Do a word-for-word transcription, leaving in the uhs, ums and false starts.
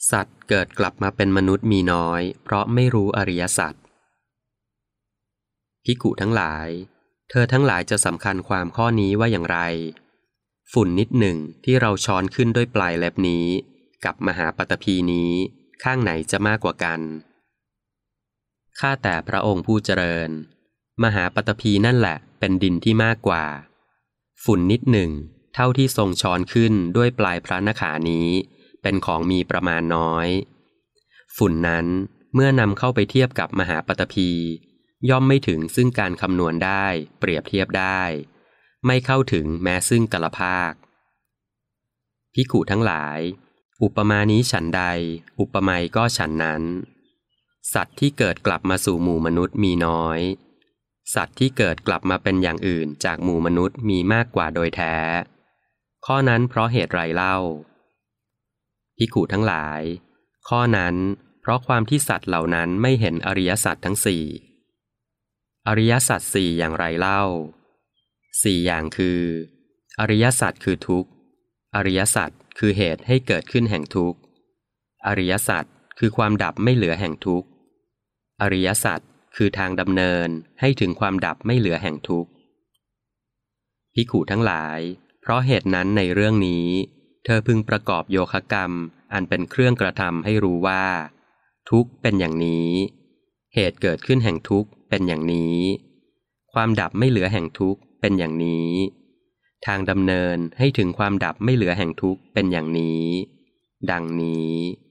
สัตว์เกิดกลับมาเป็นมนุษย์มีน้อยเพราะไม่รู้อริยสัจภิกขุทั้งหลายเธอทั้งหลายจะสำคัญความข้อนี้ว่าอย่างไรฝุ่นนิดหนึ่งที่เราช้อนขึ้นด้วยปลายเล็บนี้กับมหาปฐพีนี้ข้างไหนจะมากกว่ากันข้าแต่พระองค์ผู้เจริญมหาปฐพีนั่นแหละเป็นดินที่มากกว่าฝุ่นนิดหนึ่งเท่าที่ทรงช้อนขึ้นด้วยปลายพระนขานี้เป็นของมีประมาณน้อยฝุ่นนั้นเมื่อนำเข้าไปเทียบกับมหาปฐพีย่อมไม่ถึงซึ่งการคำนวณได้เปรียบเทียบได้ไม่เข้าถึงแม้ซึ่งกัลภาคภิกขุทั้งหลายอุปมานี้ฉันใดอุปไมยก็ฉันนั้นสัตว์ที่เกิดกลับมาสู่หมู่มนุษย์มีน้อยสัตว์ที่เกิดกลับมาเป็นอย่างอื่นจากหมู่มนุษย์มีมากกว่าโดยแท้ข้อนั้นเพราะเหตุไรเล่าภิกขุทั้งหลายข้อนั้นเพราะความที่สัตว์เหล่านั้นไม่เห็นอริยสัจทั้งสี่อริยสัจสี่อย่างไรเล่าสี่อย่างคืออริยสัจคือทุกข์อริยสัจคือเหตุให้เกิดขึ้นแห่งทุกข์อริยสัจคือความดับไม่เหลือแห่งทุกข์อริยสัจคือทางดำเนินให้ถึงความดับไม่เหลือแห่งทุกข์ภิกขุทั้งหลายเพราะเหตุนั้นในเรื่องนี้เธอพึงประกอบโยคะกรรมอันเป็นเครื่องกระทำให้รู้ว่าทุกข์เป็นอย่างนี้เหตุเกิดขึ้นแห่งทุกข์เป็นอย่างนี้ความดับไม่เหลือแห่งทุกข์เป็นอย่างนี้ทางดำเนินให้ถึงความดับไม่เหลือแห่งทุกข์เป็นอย่างนี้ดังนี้